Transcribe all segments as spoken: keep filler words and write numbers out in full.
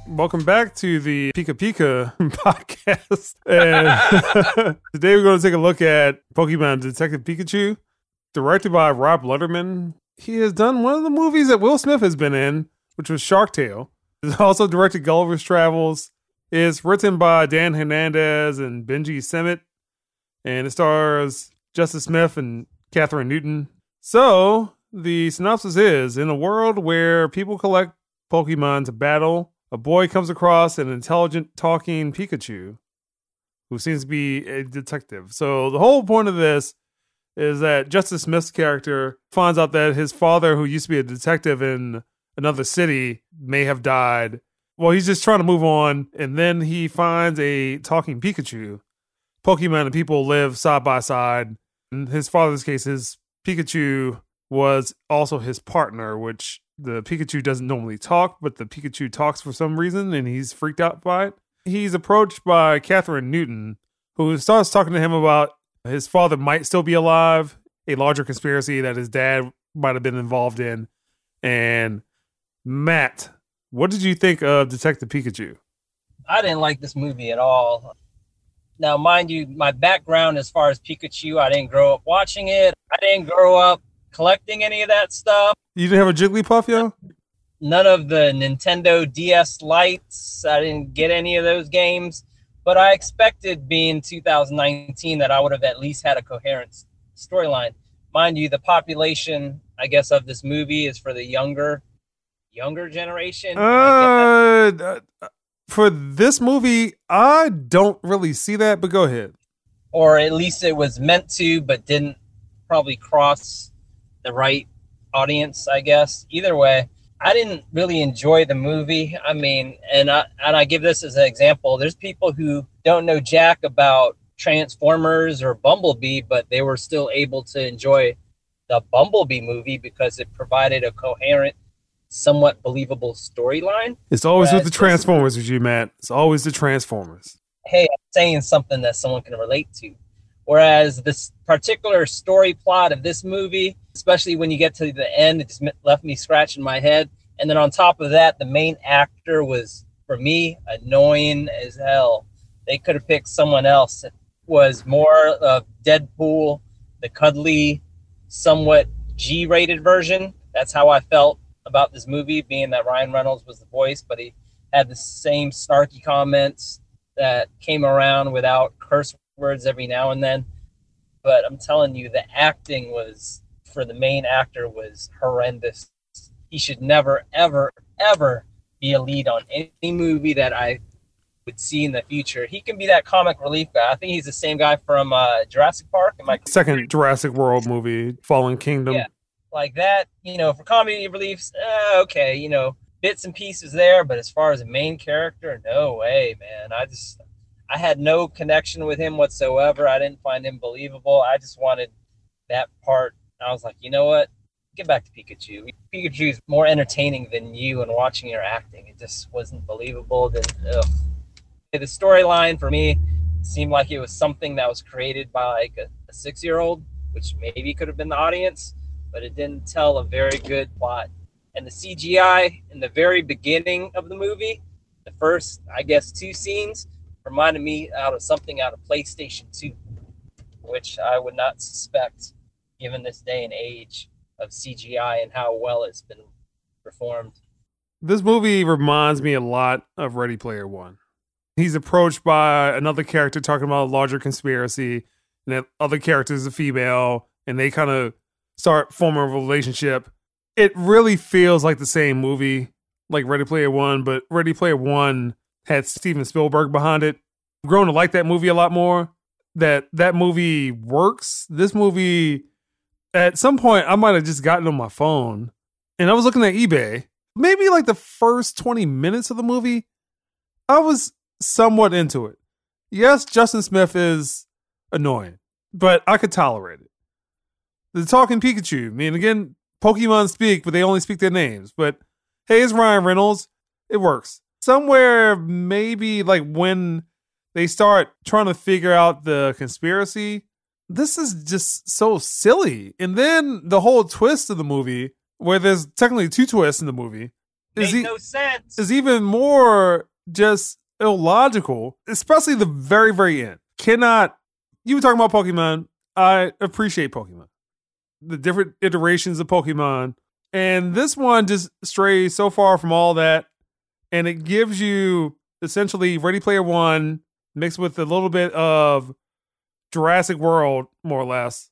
Welcome back to the Pika Pika podcast. And today we're going to take a look at Pokemon Detective Pikachu, directed by Rob Letterman. He has done one of the movies that Will Smith has been in, which was Shark Tale. He's also directed Gulliver's Travels. It's written by Dan Hernandez and Benji Semmit. And it stars Justice Smith and Catherine Newton. So, the synopsis is, in a world where people collect Pokemon to battle, a boy comes across an intelligent talking Pikachu who seems to be a detective. So the whole point of this is that Justice Smith's character finds out that his father, who used to be a detective in another city, may have died. Well, he's just trying to move on, and then he finds a talking Pikachu. Pokemon and people live side by side. In his father's case, his Pikachu was also his partner, which the Pikachu doesn't normally talk, but the Pikachu talks for some reason, and he's freaked out by it. He's approached by Catherine Newton, who starts talking to him about his father might still be alive, a larger conspiracy that his dad might have been involved in. And Matt, what did you think of Detective Pikachu? I didn't like this movie at all. Now, mind you, my background as far as Pikachu, I didn't grow up watching it. I didn't grow up collecting any of that stuff. You didn't have a Jigglypuff, yo? None of the Nintendo D S Lites. I didn't get any of those games. But I expected, being two thousand nineteen, that I would have at least had a coherent storyline. Mind you, the population, I guess, of this movie is for the younger, younger generation. Uh, for this movie, I don't really see that, but go ahead. Or at least it was meant to, but didn't probably cross the right audience, I guess. Either way, I didn't really enjoy the movie. I mean, and I, and I give this as an example. There's people who don't know jack about Transformers or Bumblebee, but they were still able to enjoy the Bumblebee movie because it provided a coherent, somewhat believable storyline. It's always with the Transformers with you, Matt. It's always the Transformers. Hey, I'm saying something that someone can relate to. Whereas this particular story plot of this movie, especially when you get to the end, it just left me scratching my head. And then on top of that, the main actor was, for me, annoying as hell. They could have picked someone else that was more of Deadpool, the cuddly, somewhat G-rated version. That's how I felt about this movie, being that Ryan Reynolds was the voice, but he had the same snarky comments that came around without curse words every now and then. But I'm telling you, the acting was, for the main actor, was horrendous. He should never, ever, ever be a lead on any movie that I would see in the future. He can be that comic relief guy. I think he's the same guy from uh, Jurassic Park. Am I- Second Jurassic World movie, Fallen Kingdom. Yeah, like that, you know, for comedy reliefs, uh, okay, you know, bits and pieces there, but as far as a main character, no way, man. I just... I had no connection with him whatsoever. I didn't find him believable. I just wanted that part. I was like, you know what? Get back to Pikachu. Pikachu is more entertaining than you, and watching your acting, it just wasn't believable. Then, ugh. The storyline for me seemed like it was something that was created by like a, a six-year-old, which maybe could have been the audience, but it didn't tell a very good plot. And the C G I in the very beginning of the movie, the first, I guess, two scenes, reminded me out of something out of PlayStation two, which I would not suspect given this day and age of C G I and how well it's been performed. This movie reminds me a lot of Ready Player One. He's approached by another character talking about a larger conspiracy, and that other character is a female, and they kind of start forming a relationship. It really feels like the same movie, like Ready Player One, but Ready Player One had Steven Spielberg behind it. I've grown to like that movie a lot more. That that movie works. This movie, at some point, I might have just gotten on my phone and I was looking at eBay. Maybe like the first twenty minutes of the movie, I was somewhat into it. Yes, Justin Smith is annoying, but I could tolerate it. The talking Pikachu, I mean, again, Pokemon speak, but they only speak their names. But hey, it's Ryan Reynolds. It works. Somewhere maybe like when they start trying to figure out the conspiracy, this is just so silly. And then the whole twist of the movie, where there's technically two twists in the movie, Made is e- no sense. is even more just illogical, especially the very, very end. Cannot, you were talking about Pokemon. I appreciate Pokemon. The different iterations of Pokemon. And this one just strays so far from all that. And it gives you essentially Ready Player One mixed with a little bit of Jurassic World, more or less.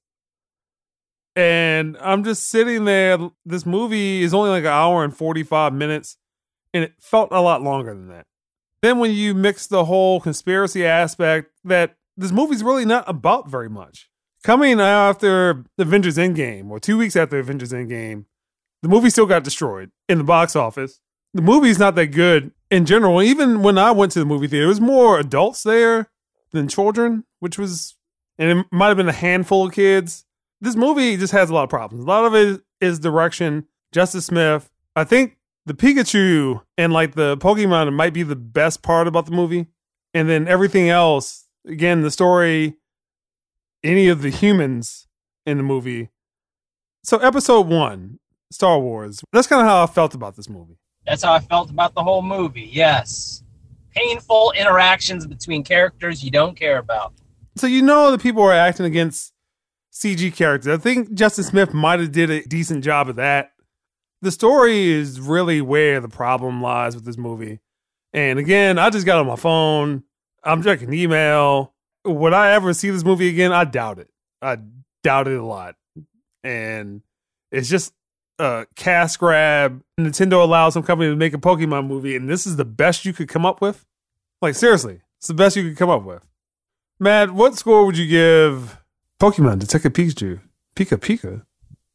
And I'm just sitting there. This movie is only like an hour and forty-five minutes. And it felt a lot longer than that. Then when you mix the whole conspiracy aspect, that this movie's really not about very much. Coming after Avengers Endgame, or two weeks after Avengers Endgame, the movie still got destroyed in the box office. The movie's not that good in general. Even when I went to the movie theater, there was more adults there than children, which was, and it might have been a handful of kids. This movie just has a lot of problems. A lot of it is direction. Justice Smith. I think the Pikachu and like the Pokemon might be the best part about the movie. And then everything else, again, the story, any of the humans in the movie. So episode one, Star Wars. That's kind of how I felt about this movie. That's how I felt about the whole movie, yes. Painful interactions between characters you don't care about. So you know that people are acting against C G characters. I think Justin Smith might have did a decent job of that. The story is really where the problem lies with this movie. And again, I just got on my phone. I'm checking email. Would I ever see this movie again? I doubt it. I doubt it a lot. And it's just a cash grab. Nintendo allows some company to make a Pokemon movie, and this is the best you could come up with? Like, seriously, it's the best you could come up with. Matt, what score would you give Pokemon Detective Pikachu? Pika Pika?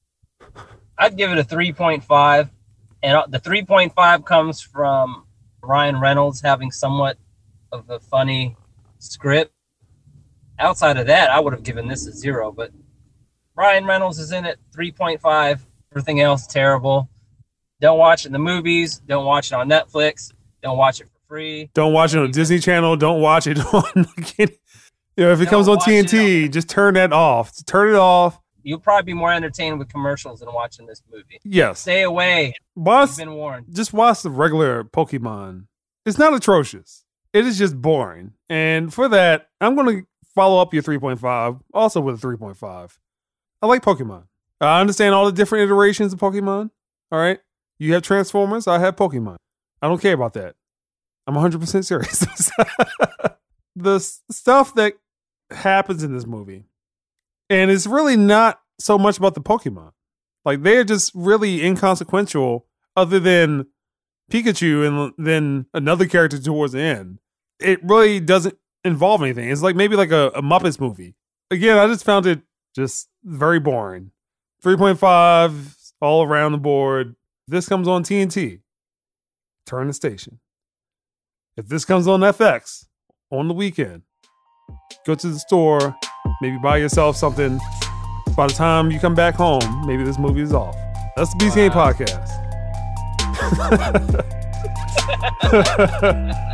I'd give it a three point five. And the three point five comes from Ryan Reynolds having somewhat of a funny script. Outside of that, I would have given this a zero, but Ryan Reynolds is in it, three point five. Everything else, terrible. Don't watch it in the movies. Don't watch it on Netflix. Don't watch it for free. Don't watch it on Disney Channel. Don't watch it on... you know, if it Don't comes on watch T N T, it on- just turn that off. Turn it off. You'll probably be more entertained with commercials than watching this movie. Yes. Stay away. Watch, You've been warned. just watch the regular Pokemon. It's not atrocious. It is just boring. And for that, I'm going to follow up your three point five, also with a three point five. I like Pokemon. I understand all the different iterations of Pokemon. All right. You have Transformers. I have Pokemon. I don't care about that. I'm one hundred percent serious. The s- stuff that happens in this movie, and it's really not so much about the Pokemon. Like, they're just really inconsequential other than Pikachu and then another character towards the end. It really doesn't involve anything. It's like maybe like a, a Muppets movie. Again, I just found it just very boring. three point five all around the board. This comes on T N T. Turn the station. If this comes on F X on the weekend, go to the store, maybe buy yourself something. By the time you come back home, maybe this movie is off. That's the B C A Wow. podcast.